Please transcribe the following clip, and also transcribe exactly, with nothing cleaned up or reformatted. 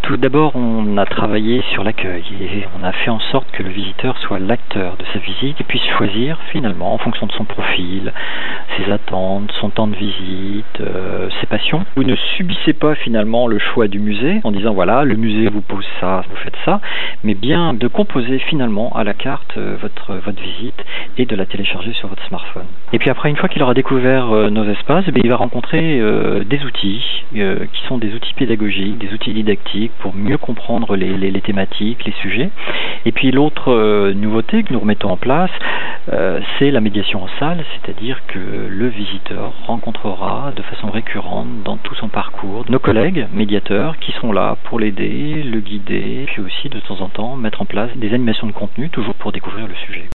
Tout d'abord, on a travaillé sur l'accueil et on a fait en sorte que le visiteur soit l'acteur de sa visite et puisse choisir finalement en fonction de son profil, ses attentes, son temps de visite, euh, ses passions. Vous ne subissez pas finalement le choix du musée en disant voilà, le musée vous pose ça, vous faites ça, mais bien de composer finalement à la carte euh, votre, votre visite et de la télécharger sur votre smartphone. Et puis après, une fois qu'il aura découvert euh, nos espaces, eh il va rencontrer euh, des outils euh, qui sont des outils pédagogiques, des outils didactiques pour mieux comprendre les, les, les thématiques, les sujets. Et puis l'autre euh, nouveauté que nous remettons en place, euh, c'est la médiation en salle, c'est-à-dire que le visiteur rencontrera de façon récurrente dans tout son parcours nos collègues médiateurs qui sont là pour l'aider, le guider, puis aussi de temps en temps mettre en place des animations de contenu, toujours pour découvrir le sujet.